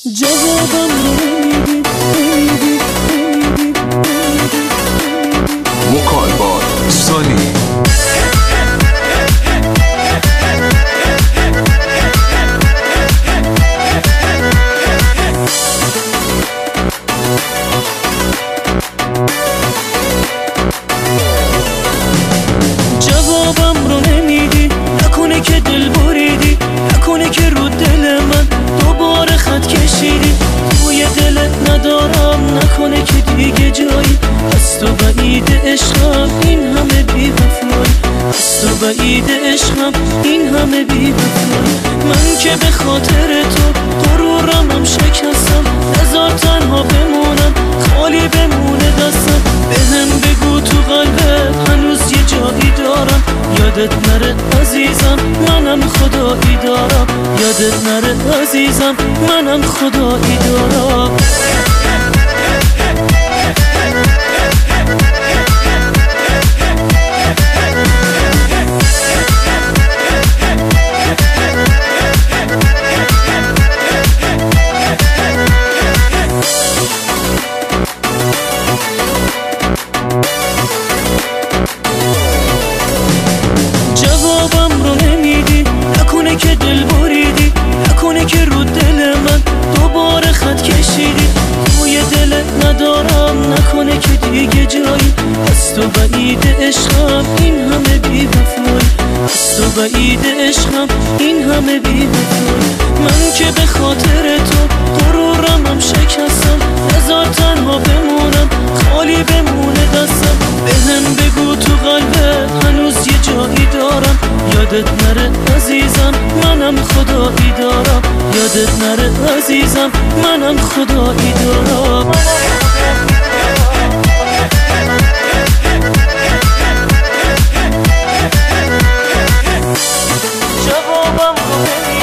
جوابم رو نمیدی. وکال باد سالی جوابم رو نمیدی، نکنه که دل بریدی، نکنه که رو دل من دوباره خط کشیدی. توی دلت ندارم، نکنه که دیگه جایی از تو بعید عشقم، این همه بی وفایی از تو بعید عشقم، این همه بی وفایی. من که به خاطر تو غرورم شکستم، نذار تنها بمونم، خالی بمونه دستم. بهم بگو تو قلبت هنوز یه جایی دارم، یادت نره عزیزم منم خدایی دارم، یادت نره عزیزم منم خدایی دارم. جوابم رو نمیدی، نکنه که دل بریدی، نکنه که رو دل من دوباره خط کشیدی. توی دلت ندارم، نکنه که دیگه جایی از تو بعید عشقم، این همه بی وفایی از تو بعید عشقم، این همه بی وفایی. من که به خاطر تو غرورم شکستم، نذار تنها بمونم، خالی بمونه دستم. بهم بگو تو قلبت هنوز یه جایی دارم، یادت نره عزیزم منم خدایی دارم، یادت نره عزیزم منم خدایی دارم. جوابم رو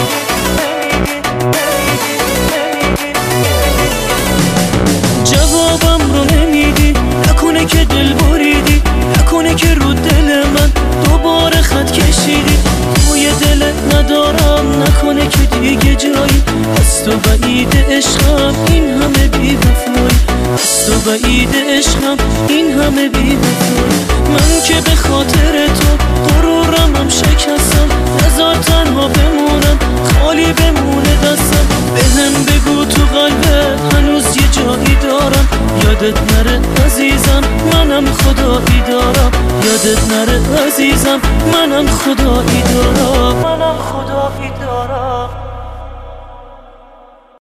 جوابم رو نمیدی، نکنه که دل بریدی، نکنه که رو دل من دوباره خط کشیدی. توی دلت ندارم، نکنه که دیگه جایی از تو بعید عشقم، این همه بی وفایی از تو بعید عشقم، این همه بی وفایی. من که به خاطر تو غرورم شکستم، نذار تنها بمونم، خالی بمونه دستم. بهم بگو تو قلبت هنوز یه جایی دارم، یادت نره عزیزم منم خدایی دارم، یادت نره عزیزم منم خدایی دارم.